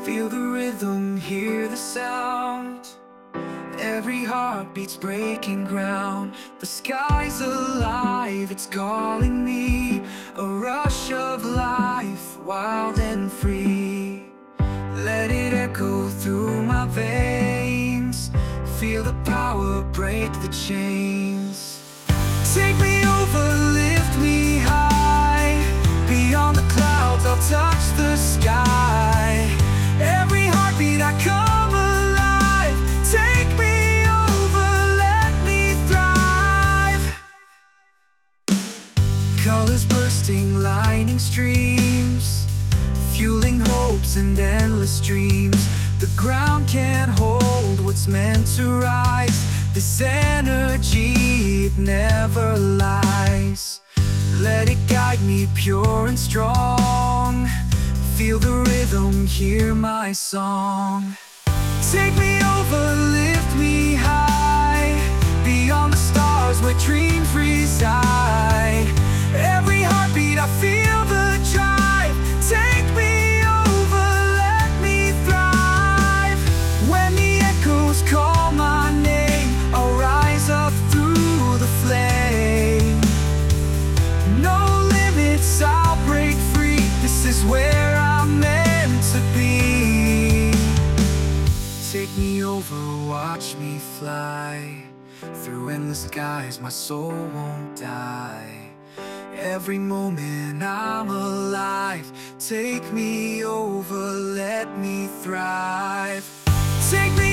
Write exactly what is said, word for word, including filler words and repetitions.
Feel the rhythm, hear the sound. Every heartbeat's breaking ground. The sky's alive, it's calling me. A rush of life, wild and free. Let it echo through my veins. Feel the power break the chains. Take me over, lift me high. Beyond the clouds, I'll touch the sky. Every heartbeat I come alive. Take me over, let me thrive. Colors bursting, lining streams, fueling hopes and endless dreams. The ground can't hold what's meant to rise. This energy, it never lies. Let it guide me pure and strong. Feel the rhythm, hear my song. Take me over, lift me high. Beyond the stars where dreams reside. Every heartbeat I feel the drive. Take me over, let me thrive. When the echoes call my name, I'll rise up through the flame. No limits, I'll break free. This is where I'm meant to be. Take me over, watch me fly. Through endless skies, my soul won't die. Every moment I'm alive. Take me over, let me thrive. Take me